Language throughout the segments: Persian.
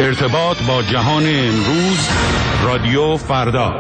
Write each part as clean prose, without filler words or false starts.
ارتباط با جهان امروز، رادیو فردا.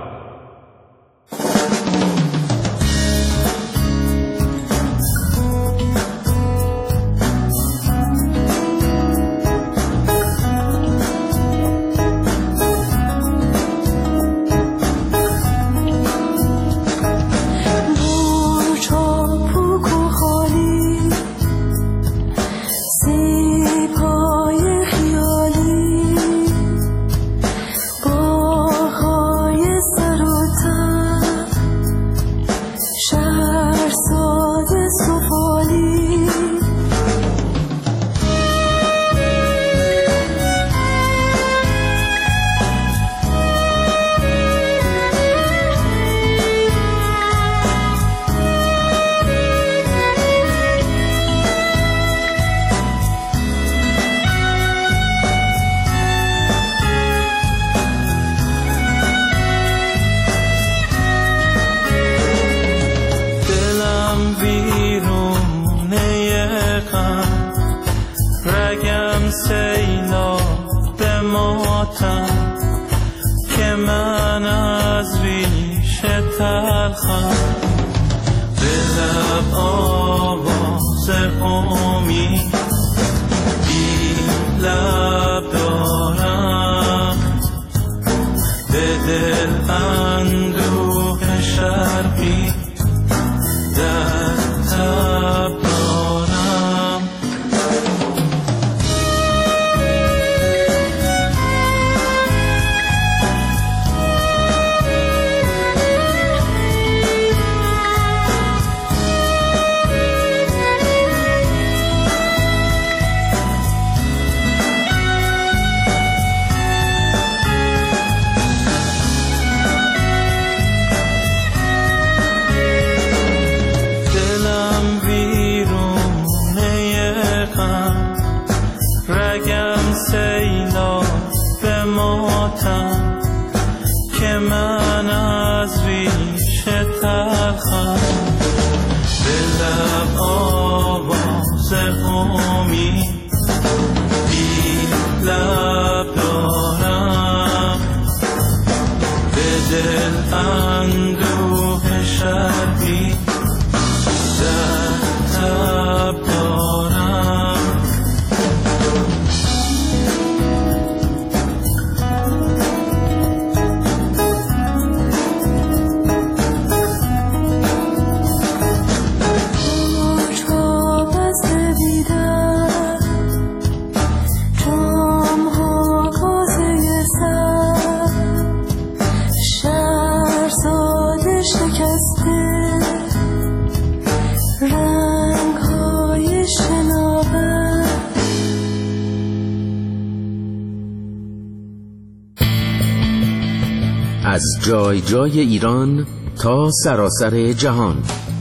از جای جای ایران تا سراسر جهان،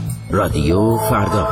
رادیو فردا.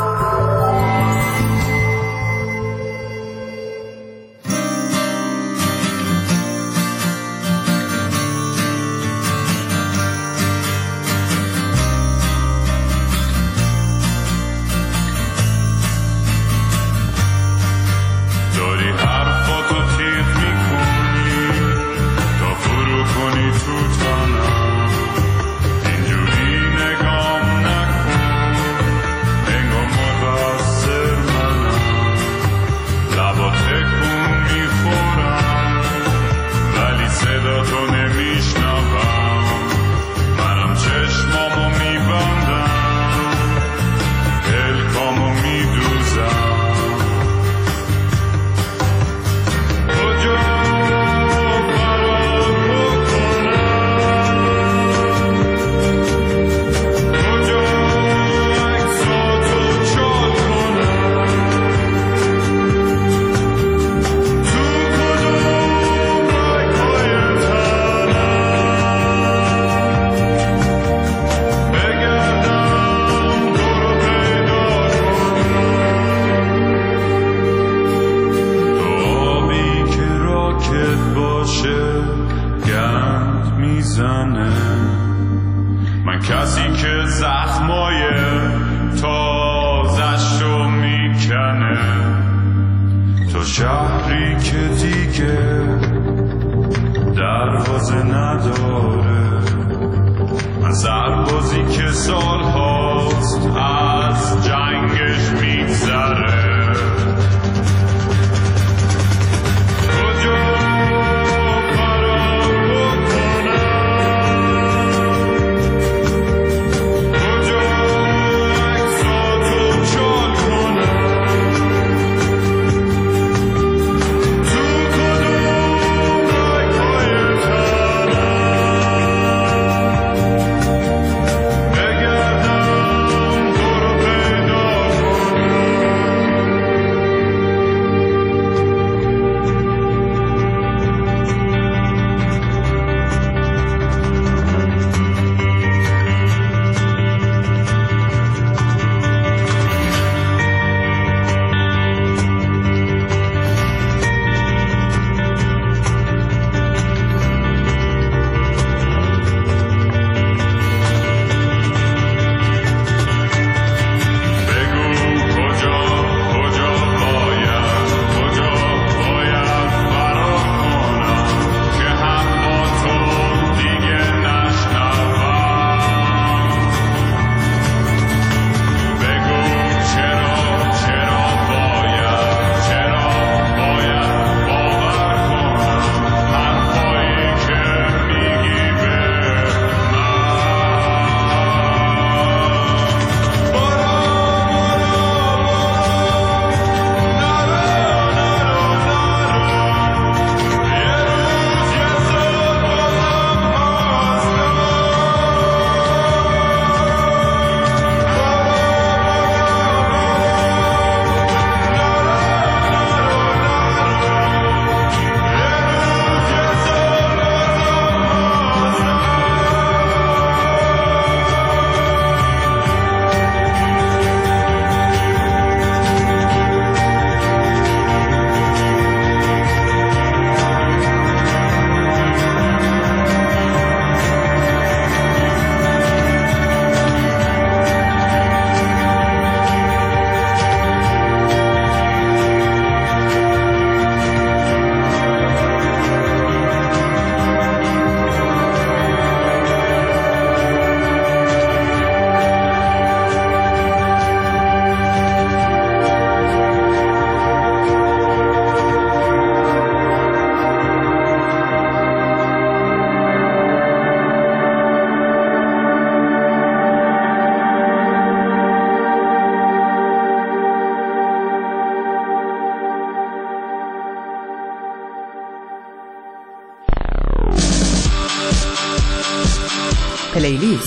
زخمای تازه‌شو میکنه، تو شهری که دیگه دروازه نداره، من سربازی که سال هاست از جنگش میگذره. پلیلیست.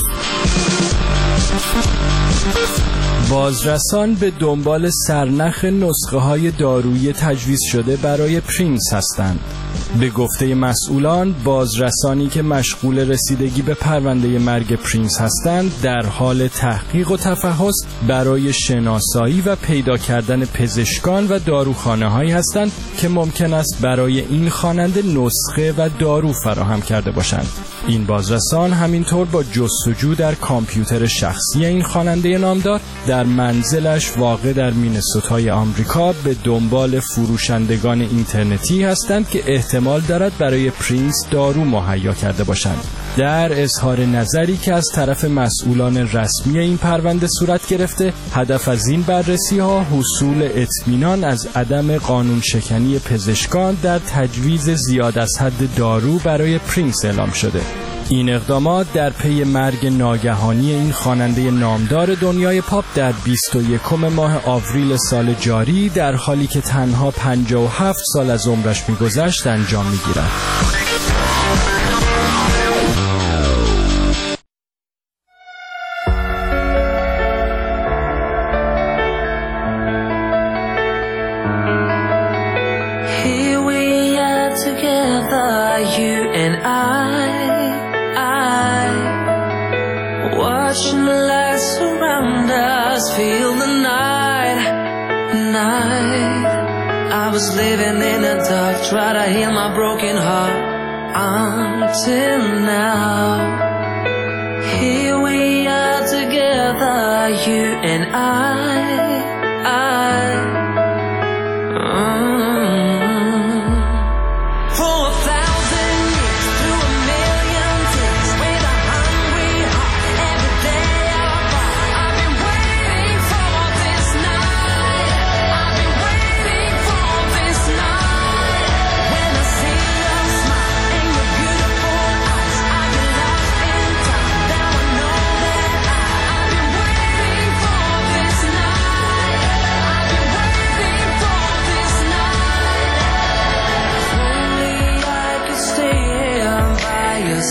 بازرسان به دنبال سرنخ نسخه‌های دارویی تجویز شده برای پرینس هستند. به گفته مسئولان، بازرسانی که مشغول رسیدگی به پرونده مرگ پرینس هستند در حال تحقیق و تفحص برای شناسایی و پیدا کردن پزشکان و داروخانه‌هایی هستند که ممکن است برای این خواننده نسخه و دارو فراهم کرده باشند. این بازرسان همینطور با جستجو در کامپیوتر شخصی این خواننده نامدار در منزلش واقع در مینسوتای آمریکا به دنبال فروشندگان اینترنتی هستند که احتمال دارد برای پرینس دارو مهیا کرده باشند. در اظهار نظری که از طرف مسئولان رسمی این پرونده صورت گرفته، هدف از این بررسی‌ها حصول اطمینان از عدم قانون شکنی پزشکان در تجویز زیاد از حد دارو برای پرینس اعلام شده. این اقدامات در پی مرگ ناگهانی این خواننده نامدار دنیای پاپ در 21 ماه آوریل سال جاری در حالی که تنها 57 سال از عمرش می‌گذشت انجام می‌گیرد. Here we are together, you and watching the lights surround us, feel the night. I was living in the dark, try to heal my broken heart until now. Here we are together, you and I. For 1,000 years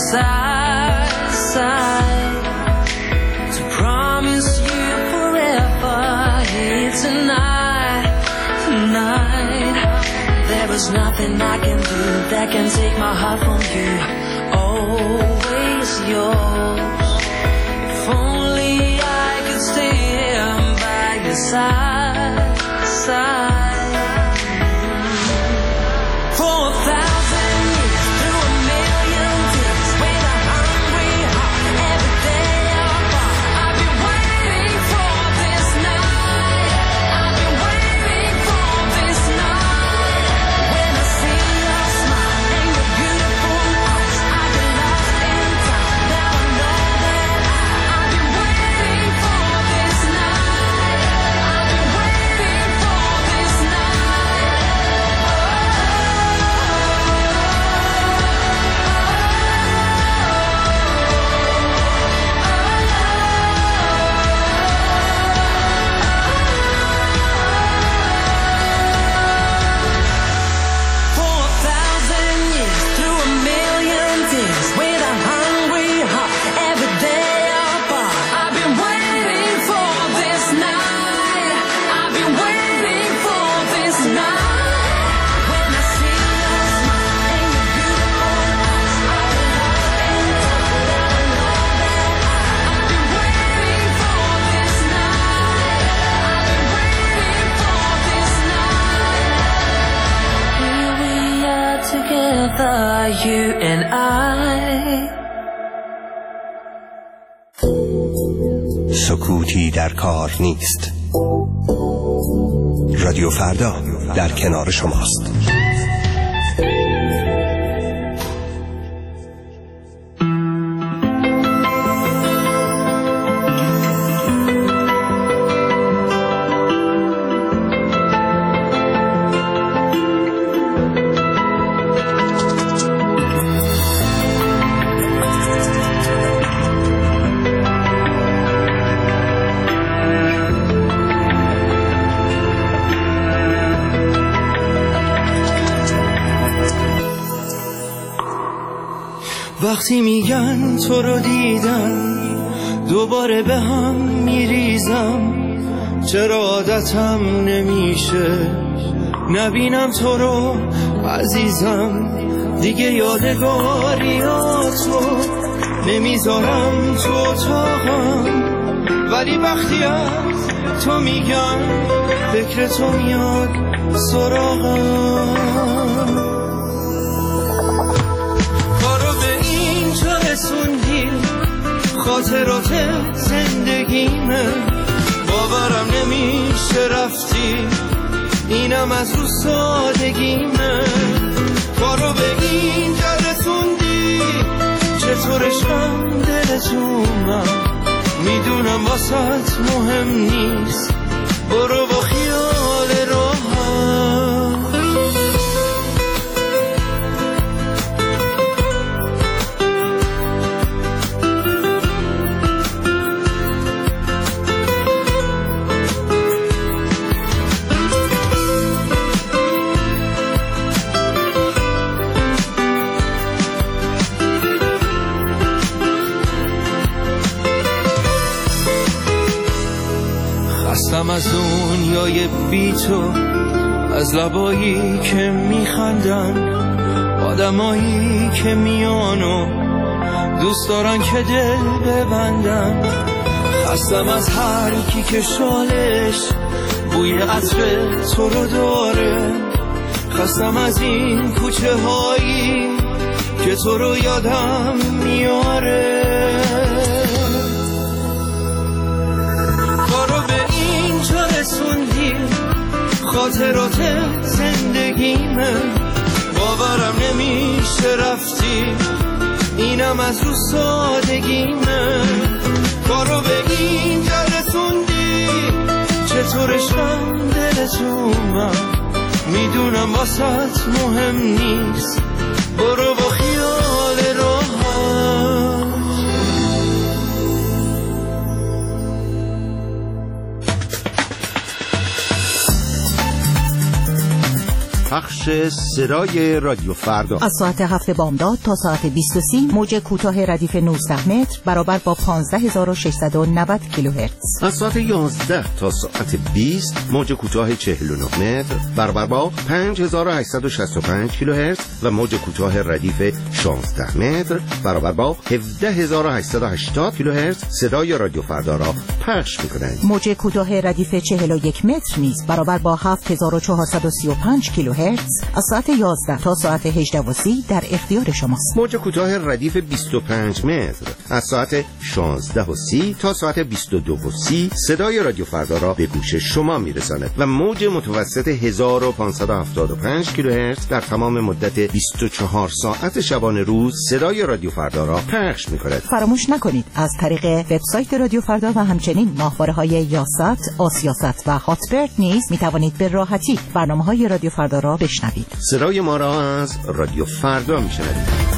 side, side, to promise you forever here tonight, tonight. There is nothing I can do that can take my heart from you, always yours. If only I could stay here by your side, side. For 1,000 years, through a million tears, with a hungry heart, every day apart. I've been waiting for this night. I've been waiting for this night. When I see your smile and your beautiful eyes, I get lost in time. Now I know that I've been waiting for this night. I've been waiting for this night. For 1,000 years, through a million tears, with a hungry heart, every day apart. I've been waiting for this night. I've been waiting for this night. When I see your smile and your beautiful eyes, I get lost in time. Now I know that I've been waiting for this night. I've been waiting for this night. Here we are together, you and I. سکوتی در کار نیست. رادیو فردا در کنار شماست. وقتی میگن تو رو دیدم دوباره به هم میریزم، چرا عادتم نمیشه نبینم تو رو عزیزم. دیگه یادگاریاتو نمیذارم تو اتاقم، ولی وقتی از تو میگم فکر تو میاد سراغم. خاطرات زندگیمه، باورم نمیشه رفتی، اینم از رو سادگیمه. کارو به اینجا رسوندی، چطور عشقم دلت اومد، میدونم واسط مهم نیست، برو با خیال راحت. خستم از دنیای بی تو، از لبایی که میخندن، آدمایی که میانو دوست دارن که دل ببندن. خستم از هر کی که شالش بوی عطر تو رو داره، خستم از این کوچه هایی که تو رو یادم میاره. خاطرات زندگیمه، باورم نمیشه رفتی، اینم از رو سادگیمه. کارو به اینجا رسوندی، چطور عشقم دلت اومد، میدونم واسط مهم نیست، برو با خیال راحت. پخش صدای رادیو فردا از ساعت 7 بامداد تا ساعت 20:30 موج کوتاه ردیف 19 متر برابر با 15690 کیلوهرتز. از ساعت 11 تا ساعت 20 موج کوتاه 49 متر برابر با 5865 کیلوهرتز و موج کوتاه ردیف 16 متر برابر با 17880 کیلوهرتز صدای رادیو فردا را پخش می‌کنند. موج کوتاه ردیف 41 متر نیز برابر با 7435 کیلوهرتز از ساعت 11 تا ساعت 18:30 در اختیار شماست. موج کوتاه ردیف 25 متر از ساعت 16:30 تا ساعت 22:30 صدای رادیو فردا را به گوش شما میرساند و موج متوسط 1575 کیلوهرتز در تمام مدت 24 ساعت شبانه روز صدای رادیو فردا را پخش می‌کند. فراموش نکنید از طریق وبسایت رادیو فردا و همچنین ماهواره‌های یاست، آسیاست و هاتبرد نیز می‌توانید به راحتی برنامه‌های رادیو فردا را بشنوید. صدای ما را از رادیو فردا می‌شنوید.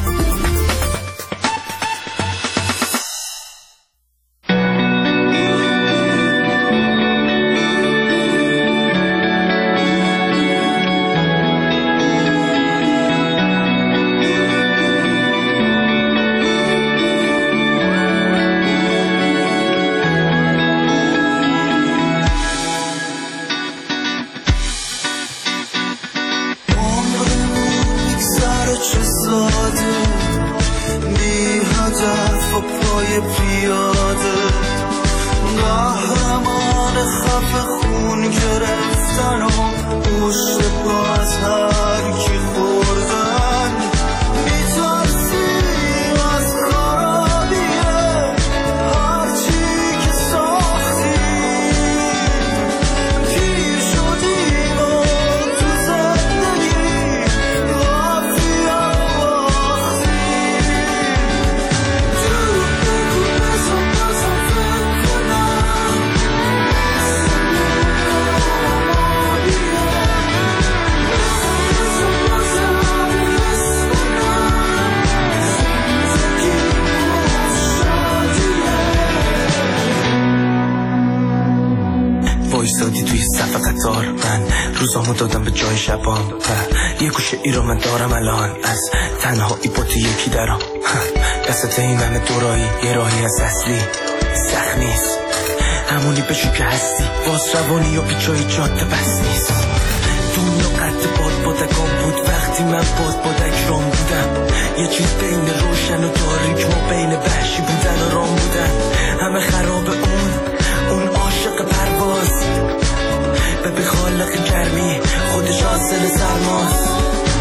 وایسادی توی صف قطار، من روزامو دادم به جای شبام و یه گوشه ای رو من دارم الان از تنهایی با تو یکی درام. دستت این همه دورایی یه راهی از اصلی سخت نیست، همونی بشو که هستی باز روانی و پیچای جاده بس نیست. دنیا قد بادکام بود وقتی من بادک رام بودم، یه چیز بین روشن و تاریک ما بین وحشی بودن و رام بودن. همه خراب اون عاشق پرواز و به خالق گرمی خودش حاصل سرماست.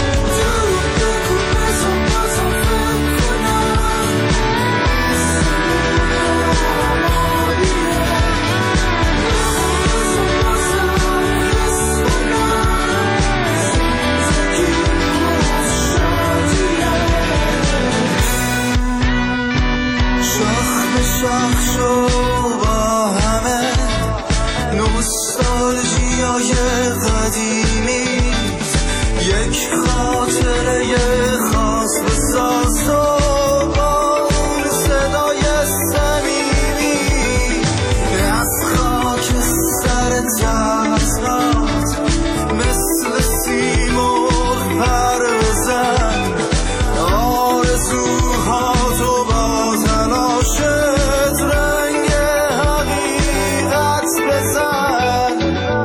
شاخ شو با همه نوستالژیای قدیمی، یک خاطره خاص بساز و با اون صدای صمیمی از خاک سر تسنات مثل سیمرغ پر بزن آرزوها تو با تلاشت رنگ حقیقت بزن.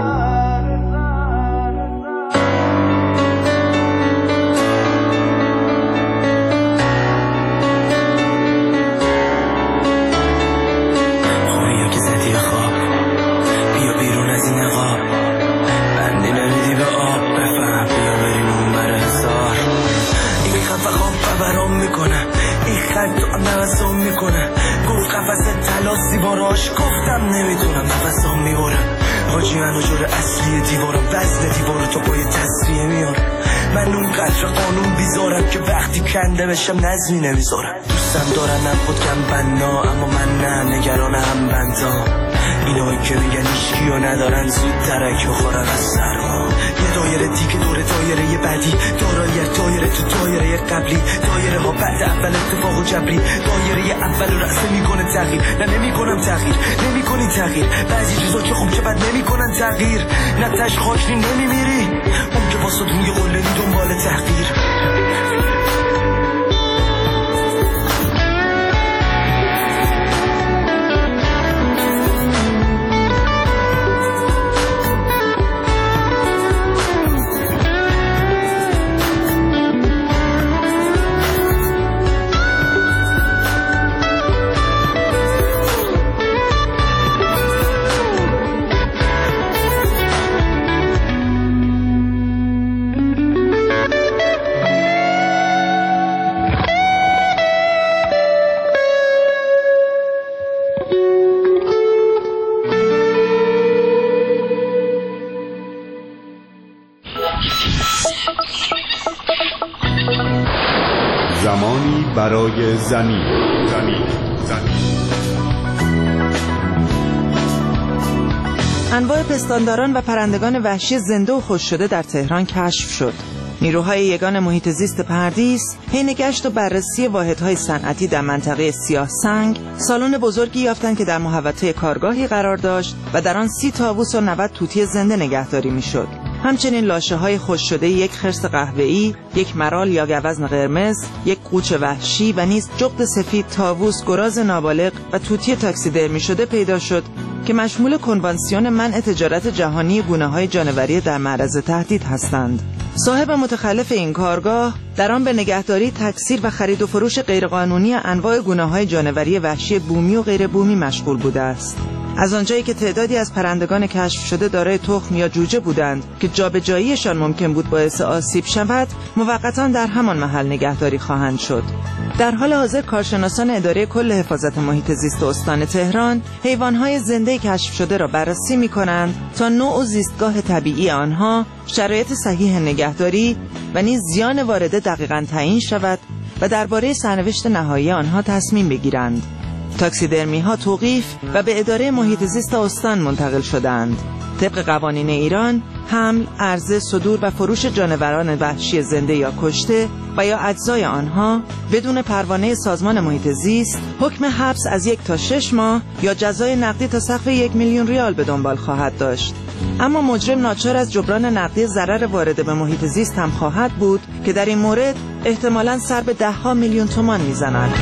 خوبی که زدی خواب بیا بیرون از این نقاب، بندی نمیدی به آب بفهم بیا بریم اون بر هزار. این خفه خواب برام میکنه، این خط تو نفسام میکنه، گفت قفص تلاسی باراش گفتم نمیتونم نفسام میبرم. حاجی منو جور اصلی دیوارم وزن دیوارو تو با یه تصفیه میارم. من اون قدر قانون بیزارم که وقتی کنده بشم نظمی نمیذارم. دوستم دارن نبود کم بنا اما من نه نگران هم بندا. اینایی که میگن هیچکیو ندارن زود درک بخورن از سرما. یه دایره دیگه دور دایره بعدی، دارایت دایره تو دایره قبلی، دایره ها بعد اول اتفاق و جبری، دایره اول رو رأس میکنه تغییر. نه نمیکنم تغییر، نمیکنی تغییر، بعضی چیزا که خوب که بد نمیکنن تغییر. نه تش خاکی نمیمیری، اون که واسه روی قله‌ای دنبال تحقیر. زمانی برای زمین. انواع پستانداران و پرندگان وحشی زنده و خوش شده در تهران کشف شد. نیروهای یگان محیط زیست پردیس حین گشت و بررسی واحدهای صنعتی در منطقه سیاه سنگ سالن بزرگی یافتند که در محوطه کارگاهی قرار داشت و در آن 30 طاووس و 90 توتی زنده نگهداری میشد. همچنین لاشه‌های خشک شده یک خرس قهوه‌ای، یک مرال یا گوزن قرمز، یک قوچ وحشی و نیز جغد سفید، طاووس، گراز نابالغ و توتی تاکسیدرمی شده پیدا شد که مشمول کنوانسیون منع تجارت جهانی گونه‌های جانوری در معرض تهدید هستند. صاحب متخلف این کارگاه در آن به نگهداری، تکثیر و خرید و فروش غیرقانونی انواع گونه‌های جانوری وحشی بومی و غیر بومی مشغول بوده است. از آنجایی که تعدادی از پرندگان کشف شده دارای تخم یا جوجه بودند که جابجاییشان ممکن بود باعث آسیب شود، موقتاً در همان محل نگهداری خواهند شد. در حال حاضر کارشناسان اداره کل حفاظت محیط زیست استان تهران حیوانات زنده کشف شده را بررسی می‌کنند تا نوع و زیستگاه طبیعی آنها، شرایط صحیح نگهداری و نیز زیان وارده دقیقاً تعیین شود و درباره سرنوشت نهایی آنها تصمیم بگیرند. تاکسیدرمی ها توقیف و به اداره محیط زیست استان منتقل شدند. طبق قوانین ایران، حمل، عرضه، صدور و فروش جانوران وحشی زنده یا کشته و یا اجزای آنها بدون پروانه سازمان محیط زیست حکم حبس از 1 تا 6 ماه یا جزای نقدی تا سقف 1 میلیون ریال به دنبال خواهد داشت. اما مجرم ناچار از جبران نقدی ضرر وارد به محیط زیست هم خواهد بود که در این مورد احتمالاً سر به 10 میلیون تومان میزند.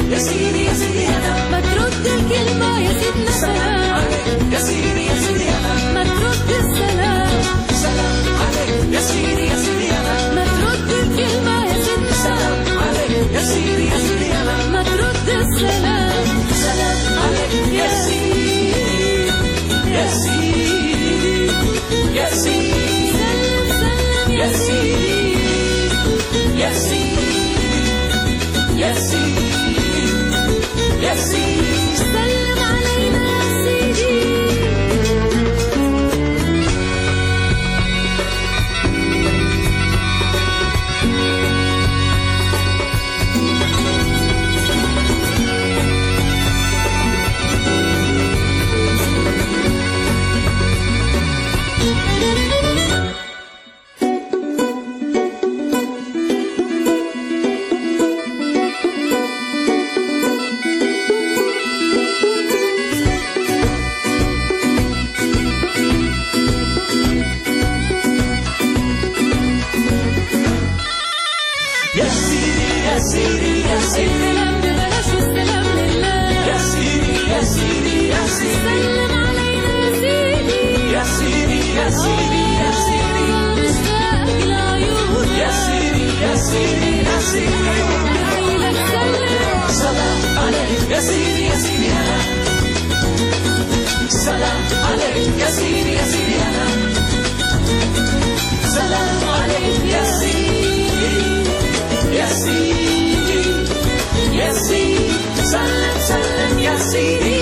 يا سيدي يا سيدي أنا ما ترد الكلمة يا سيدنا سلام عليك يا سيدي يا سيدي أنا ما ترد السلام سلام عليك يا سيدي يا سيدي أنا ما ترد الكلمة يا سيدنا سلام عليك يا سيدي يا سيدي أنا ما ترد السلام سلام عليك يا سيدي يا سيدي يا سيدي سلم سلم يا سيدي يا سيدي يا سيدي يا سيدي سلم علينا يا سيدي Yes,